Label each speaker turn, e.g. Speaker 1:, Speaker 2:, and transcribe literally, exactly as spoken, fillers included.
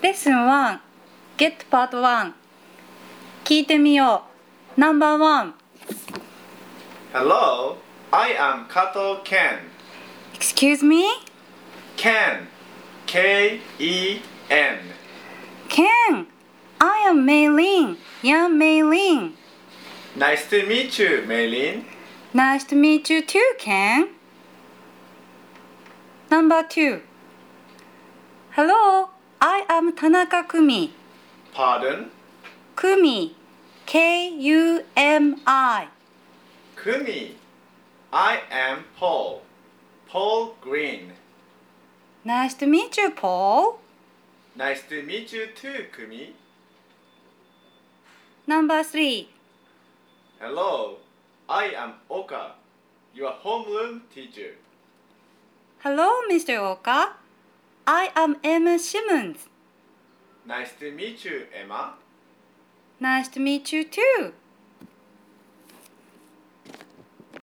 Speaker 1: Lesson one Get Part one 聞いてみよう Number one
Speaker 2: Hello, I am Kato Ken.
Speaker 1: Excuse me?
Speaker 2: Ken, K E N.
Speaker 1: Ken, I am Maylin. Young Maylin.
Speaker 2: Nice to meet you, Maylin.
Speaker 1: Nice to meet you too, Ken. Number two Hello, I am Tanaka Kumi.
Speaker 2: Pardon?
Speaker 1: Kumi, K U M I.
Speaker 2: Kumi. I am Paul. Paul Green.
Speaker 1: Nice to meet you, Paul.
Speaker 2: Nice to meet you too, Kumi.
Speaker 1: Number three
Speaker 2: Hello, I am Oka, your homeroom teacher.
Speaker 1: Hello, Mister Oka. I am Emma Simmons.
Speaker 2: Nice to meet you, Emma.
Speaker 1: Nice to meet you too.